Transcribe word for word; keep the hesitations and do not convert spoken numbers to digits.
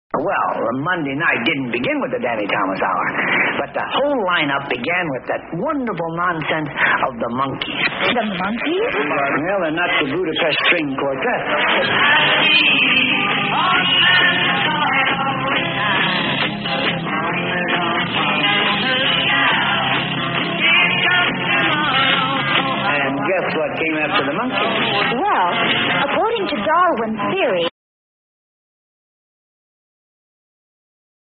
Well, Monday night didn't begin with the Danny Thomas Hour, but the whole lineup began with that wonderful nonsense of the Monkees. The Monkees? Well, they're not the Budapest String Quartet. And guess what came after the Monkees? Well, according to Darwin's theory,